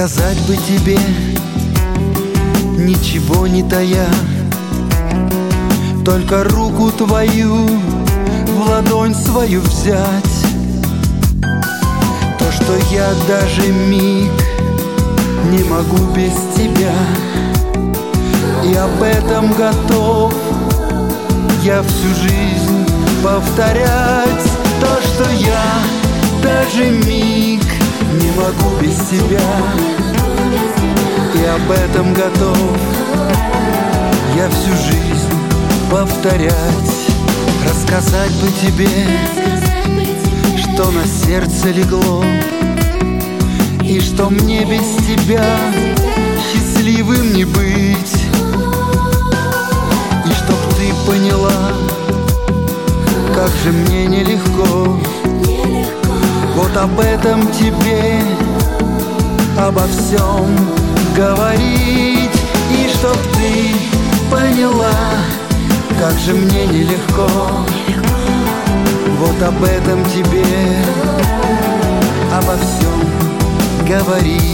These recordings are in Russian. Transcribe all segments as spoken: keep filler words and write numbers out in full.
Рассказать бы тебе, ничего не тая, только руку твою в ладонь свою взять. То, что я даже миг не могу без тебя, и об этом готов я всю жизнь повторять. То, что я даже миг не могу без тебя, и об этом готов я всю жизнь повторять. Рассказать бы тебе, что на сердце легло, и что мне без тебя счастливым не быть, и чтоб ты поняла, как же мне нелегко вот об этом тебе, обо всем говорить. И чтоб ты поняла, как же мне нелегко вот об этом тебе, обо всем говорить.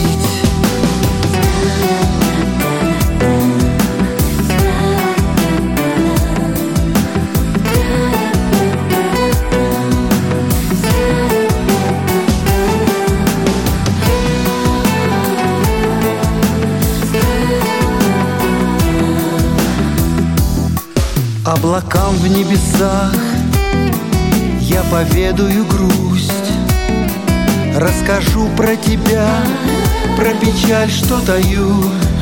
Облакам в небесах я поведаю грусть, расскажу про тебя, про печаль, что таю.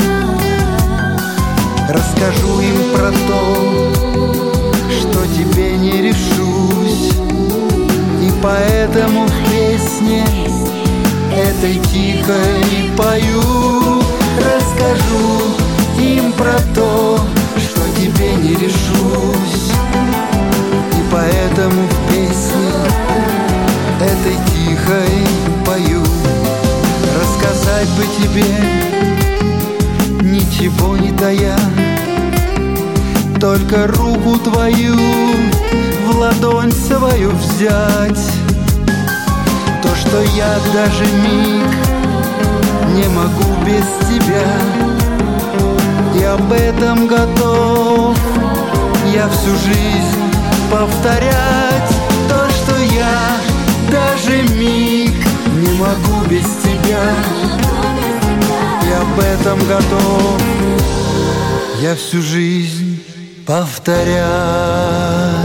Расскажу им про то, что тебе не решусь, и поэтому в песне этой тихой пою. Расскажу им про то, что тебе не решусь, и поэтому в песне этой тихой пою. Рассказать бы тебе, ничего не тая, только руку твою в ладонь свою взять. То, что я даже миг не могу без тебя, и об этом готов я всю жизнь повторять. То, что я даже миг не могу без тебя, и об этом готов я всю жизнь повторять.